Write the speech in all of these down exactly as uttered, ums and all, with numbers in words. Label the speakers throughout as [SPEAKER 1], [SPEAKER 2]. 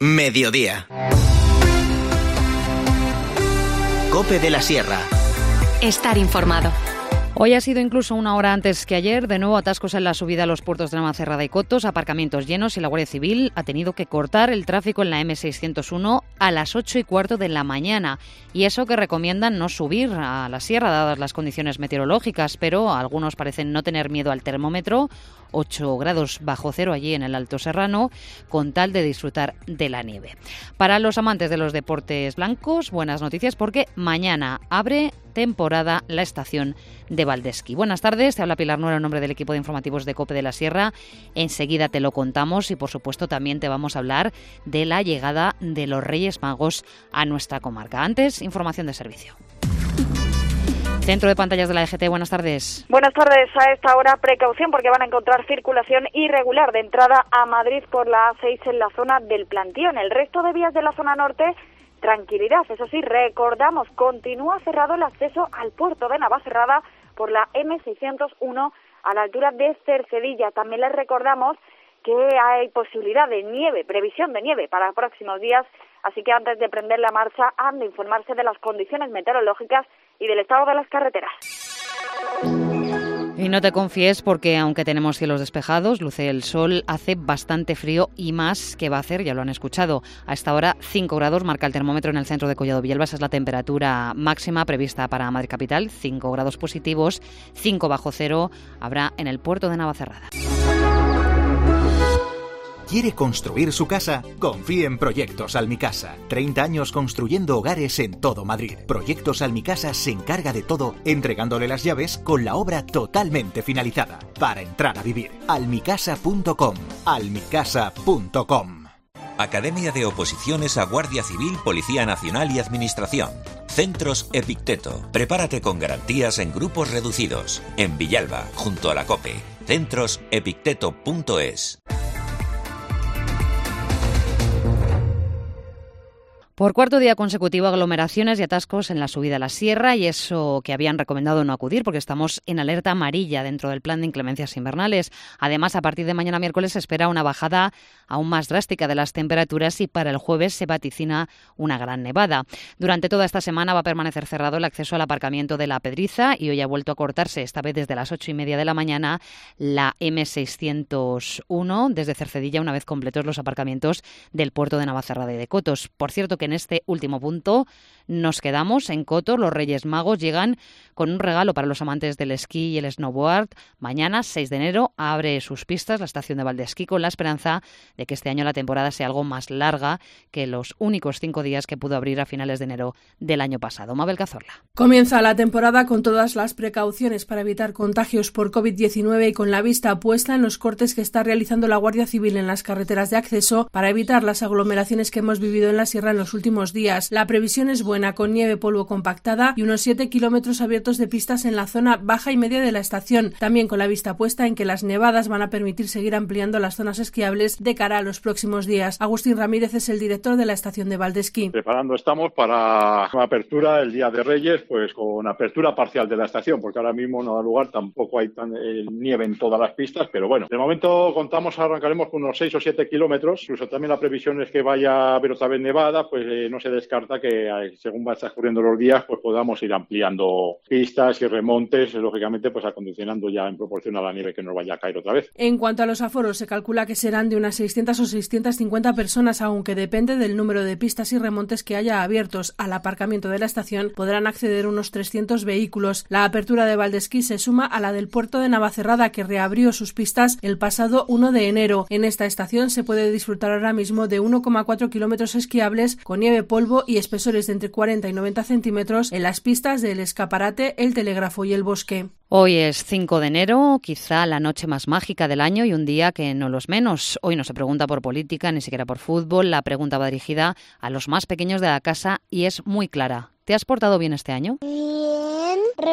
[SPEAKER 1] Mediodía. COPE de la Sierra.
[SPEAKER 2] Estar informado.
[SPEAKER 3] Hoy ha sido incluso una hora antes que ayer, de nuevo atascos en la subida a los puertos de Navacerrada y Cotos, aparcamientos llenos y la Guardia Civil ha tenido que cortar el tráfico en la eme seiscientos uno a las ocho y cuarto de la mañana. Y eso que recomiendan no subir a la sierra dadas las condiciones meteorológicas, pero algunos parecen no tener miedo al termómetro, ocho grados bajo cero allí en el Alto Serrano, con tal de disfrutar de la nieve. Para los amantes de los deportes blancos, buenas noticias porque mañana abre temporada la estación de Valdesquí. Buenas tardes, te habla Pilar Nuera en nombre del equipo de informativos de COPE de la Sierra. Enseguida te lo contamos y por supuesto también te vamos a hablar de la llegada de los Reyes Magos a nuestra comarca. Antes, información de servicio. Centro de pantallas de la E G T, buenas tardes.
[SPEAKER 4] Buenas tardes. A esta hora, precaución porque van a encontrar circulación irregular de entrada a Madrid por la A seis en la zona del Plantío. En el resto de vías de la zona norte, tranquilidad. Eso sí, recordamos, continúa cerrado el acceso al puerto de Navacerrada por la eme seiscientos uno a la altura de Cercedilla. También les recordamos que hay posibilidad de nieve, previsión de nieve para próximos días, así que antes de prender la marcha han de informarse de las condiciones meteorológicas y del estado de las carreteras.
[SPEAKER 3] Y no te confíes porque aunque tenemos cielos despejados, luce el sol, hace bastante frío y más que va a hacer, ya lo han escuchado. A esta hora cinco grados marca el termómetro en el centro de Collado Villalba, esa es la temperatura máxima prevista para Madrid capital, cinco grados positivos, cinco bajo cero habrá en el puerto de Navacerrada.
[SPEAKER 5] ¿Quiere construir su casa? Confíe en Proyectos Almicasa. treinta años construyendo hogares en todo Madrid. Proyectos Almicasa se encarga de todo, entregándole las llaves con la obra totalmente finalizada. Para entrar a vivir. almicasa punto com. almicasa punto com.
[SPEAKER 6] Academia de Oposiciones a Guardia Civil, Policía Nacional y Administración. Centros Epicteto. Prepárate con garantías en grupos reducidos. En Villalba, junto a la COPE. centros epicteto punto es.
[SPEAKER 3] Por cuarto día consecutivo, aglomeraciones y atascos en la subida a la sierra, y eso que habían recomendado no acudir porque estamos en alerta amarilla dentro del plan de inclemencias invernales. Además, a partir de mañana miércoles se espera una bajada aún más drástica de las temperaturas y para el jueves se vaticina una gran nevada. Durante toda esta semana va a permanecer cerrado el acceso al aparcamiento de La Pedriza y hoy ha vuelto a cortarse, esta vez desde las ocho y media de la mañana, la eme seiscientos uno desde Cercedilla una vez completos los aparcamientos del puerto de Navacerrada y de Cotos. Por cierto que en este último punto nos quedamos en Cotos. Los Reyes Magos llegan con un regalo para los amantes del esquí y el snowboard. Mañana, seis de enero, abre sus pistas la estación de Valdesquí con la esperanza de que este año la temporada sea algo más larga que los únicos cinco días que pudo abrir a finales de enero del año pasado. Mabel Cazorla.
[SPEAKER 7] Comienza la temporada con todas las precauciones para evitar contagios por covid diecinueve y con la vista puesta en los cortes que está realizando la Guardia Civil en las carreteras de acceso para evitar las aglomeraciones que hemos vivido en la sierra en los últimos días. La previsión es buena, con nieve, polvo compactada y unos siete kilómetros abiertos de pistas en la zona baja y media de la estación, también con la vista puesta en que las nevadas van a permitir seguir ampliando las zonas esquiables de cara a los próximos días. Agustín Ramírez es el director de la estación de Valdesquí.
[SPEAKER 8] Preparando estamos para una apertura el día de Reyes, pues con apertura parcial de la estación, porque ahora mismo no da lugar, tampoco hay tan, eh, nieve en todas las pistas, pero bueno, de momento contamos, arrancaremos con unos seis o siete kilómetros, incluso también la previsión es que vaya a haber otra vez nevada, pues eh, no se descarta que eh, según va transcurriendo los días, pues podamos ir ampliando pistas y remontes, lógicamente pues acondicionando ya en proporción a la nieve que nos vaya a caer otra vez.
[SPEAKER 7] En cuanto a los aforos, se calcula que serán de unas seiscientas o seiscientas cincuenta personas, aunque depende del número de pistas y remontes que haya abiertos. Al aparcamiento de la estación podrán acceder unos trescientos vehículos. La apertura de Valdesquí se suma a la del puerto de Navacerrada, que reabrió sus pistas el pasado uno de enero. En esta estación se puede disfrutar ahora mismo de uno coma cuatro kilómetros esquiables con nieve, polvo y espesores de entre cuarenta y noventa centímetros en las pistas del Escaparate, el Telégrafo y el Bosque.
[SPEAKER 3] Hoy es cinco de enero, quizá la noche más mágica del año y un día que no los menos. Hoy no se pregunta por política, ni siquiera por fútbol. La pregunta va dirigida a los más pequeños de la casa y es muy clara. ¿Te has portado bien este año?
[SPEAKER 9] Bien.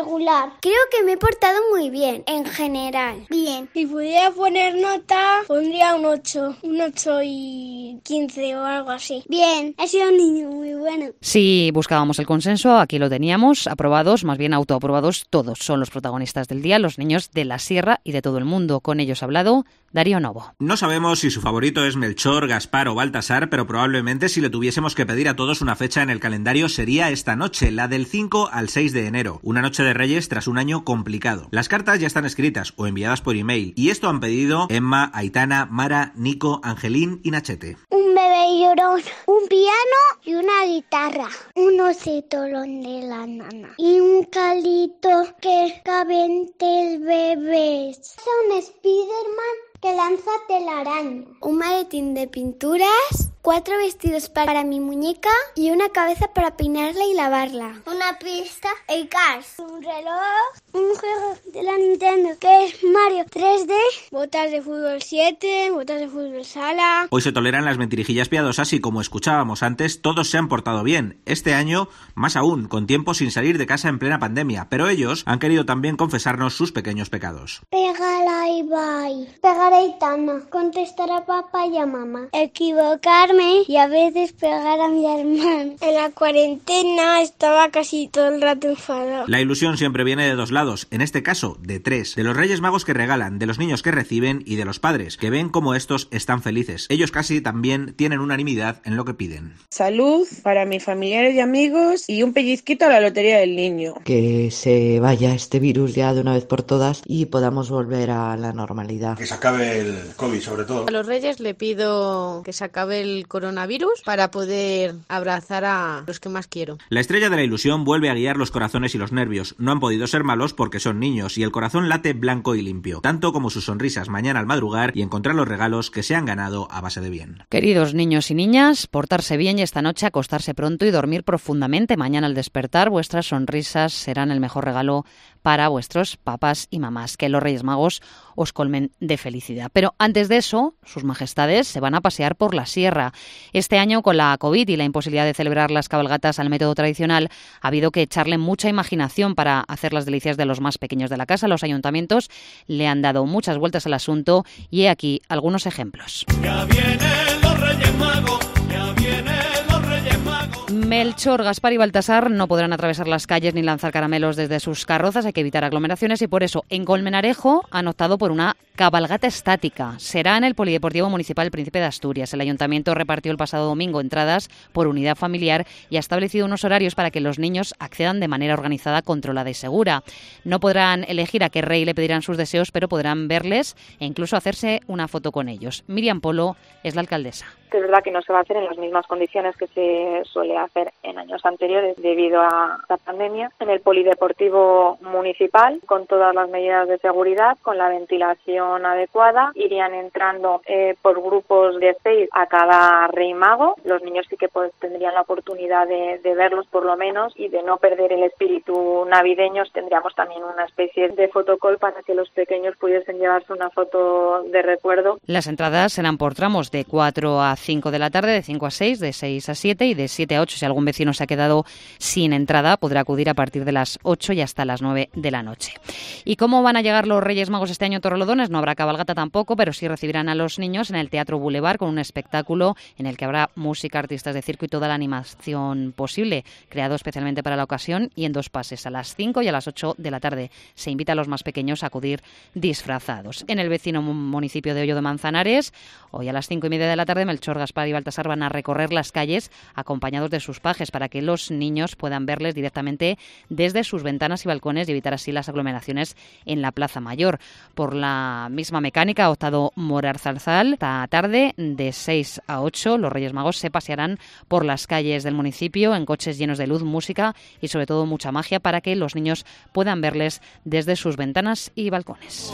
[SPEAKER 9] regular. Creo que me he portado muy bien, en general. Bien.
[SPEAKER 10] Si pudiera poner nota, pondría un ocho. Un ocho y quince o algo así.
[SPEAKER 9] Bien, he sido un niño muy bueno.
[SPEAKER 3] Si buscábamos el consenso, aquí lo teníamos. Aprobados, más bien autoaprobados, todos son los protagonistas del día, los niños de la Sierra y de todo el mundo. Con ellos ha hablado Darío Novo.
[SPEAKER 11] No sabemos si su favorito es Melchor, Gaspar o Baltasar, pero probablemente si le tuviésemos que pedir a todos una fecha en el calendario sería esta noche, la del cinco al seis de enero, una noche de Reyes tras un año complicado. Las cartas ya están escritas o enviadas por email y esto han pedido Emma, Aitana, Mara, Nico, Angelín y Nachete.
[SPEAKER 9] Un bebé llorón, un piano y una guitarra, un osito de la nana y un calito que cabe entre bebés. Un Spiderman que lanza telaraña. Un maletín de pinturas, cuatro vestidos para mi muñeca y una cabeza para peinarla y lavarla. Una pista, el Cars. Un reloj, un juego de la Nintendo que es Mario tres D,
[SPEAKER 10] botas de fútbol siete, botas de fútbol sala.
[SPEAKER 11] Hoy se toleran las mentirijillas piadosas y como escuchábamos antes, todos se han portado bien. Este año, más aún, con tiempo sin salir de casa en plena pandemia, pero ellos han querido también confesarnos sus pequeños pecados.
[SPEAKER 9] Pégala y bye. Pegar a Aitana, contestar a papá y a mamá, equivocarme y a veces pegar a mi hermano.
[SPEAKER 10] En la cuarentena estaba casi todo el rato enfadado.
[SPEAKER 11] La ilusión siempre viene de dos lados, en este caso de tres, de los Reyes Magos que regalan, de los niños que reciben y de los padres, que ven cómo estos están felices. Ellos casi también tienen unanimidad en lo que piden.
[SPEAKER 12] Salud para mis familiares y amigos y un pellizquito a la lotería del niño.
[SPEAKER 13] Que se vaya este virus ya de una vez por todas y podamos volver a la normalidad.
[SPEAKER 14] Que se acabe el COVID sobre todo.
[SPEAKER 15] A los Reyes le pido que se acabe el coronavirus para poder abrazar a los que más quiero.
[SPEAKER 11] La estrella de la ilusión vuelve a guiar los corazones y los nervios. No han podido ser malos porque son niños y el corazón late blanco y limpio, tanto como sus sonrisas mañana al madrugar y encontrar los regalos que se han ganado a base de bien.
[SPEAKER 3] Queridos niños y niñas, portarse bien y esta noche acostarse pronto y dormir profundamente. Mañana al despertar vuestras sonrisas serán el mejor regalo para vuestros papás y mamás. Que los Reyes Magos os colmen de felicidad. Pero antes de eso, sus majestades se van a pasear por la sierra. Este año, con la COVID y la imposibilidad de celebrar las cabalgatas al método tradicional, ha habido que echarle mucha imaginación para hacer las delicias de los más pequeños de la casa. Los ayuntamientos le han dado muchas vueltas al asunto y he aquí algunos ejemplos.
[SPEAKER 16] Ya vienen los Reyes Magos, ya vienen los Reyes Magos.
[SPEAKER 3] Melchor, Gaspar y Baltasar no podrán atravesar las calles ni lanzar caramelos desde sus carrozas. Hay que evitar aglomeraciones y por eso en Colmenarejo han optado por una cabalgata estática. Será en el Polideportivo Municipal Príncipe de Asturias. El ayuntamiento repartió el pasado domingo entradas por unidad familiar y ha establecido unos horarios para que los niños accedan de manera organizada, controlada y segura. No podrán elegir a qué rey le pedirán sus deseos, pero podrán verles e incluso hacerse una foto con ellos. Miriam Polo es la alcaldesa.
[SPEAKER 17] Es verdad que no se va a hacer en las mismas condiciones que se suele hacer en años anteriores debido a la pandemia. En el Polideportivo Municipal, con todas las medidas de seguridad, con la ventilación adecuada, irían entrando eh, por grupos de seis a cada rey mago. Los niños sí que pues, tendrían la oportunidad de, de verlos por lo menos y de no perder el espíritu navideño. Tendríamos también una especie de fotocall para que los pequeños pudiesen llevarse una foto de recuerdo.
[SPEAKER 3] Las entradas serán por tramos de cuatro a cinco de la tarde, de cinco a seis, de seis a siete y de siete a ocho. Si algún vecino se ha quedado sin entrada, podrá acudir a partir de las ocho y hasta las nueve de la noche. ¿Y cómo van a llegar los Reyes Magos este año a Torrelodones? No habrá cabalgata tampoco, pero sí recibirán a los niños en el Teatro Boulevard con un espectáculo en el que habrá música, artistas de circo y toda la animación posible, creado especialmente para la ocasión y en dos pases, a las cinco y a las ocho de la tarde. Se invita a los más pequeños a acudir disfrazados. En el vecino municipio de Hoyo de Manzanares, hoy a las cinco y media de la tarde, Melchor, Gaspar y Baltasar van a recorrer las calles acompañados de sus pajes para que los niños puedan verles directamente desde sus ventanas y balcones y evitar así las aglomeraciones en la Plaza Mayor. Por la misma mecánica ha optado Morar Zarzal. Esta tarde, de seis a ocho, los Reyes Magos se pasearán por las calles del municipio en coches llenos de luz, música y sobre todo mucha magia para que los niños puedan verles desde sus ventanas y balcones.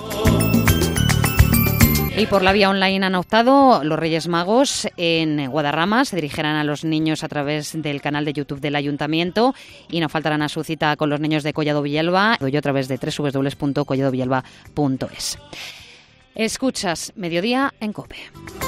[SPEAKER 3] Y por la vía online han optado los Reyes Magos en Guadarrama. Se dirigirán a los niños a través del canal de YouTube del Ayuntamiento y no faltarán a su cita con los niños de Collado Villalba y a través de doble u doble u doble u punto collado villalba punto es. Escuchas Mediodía en COPE.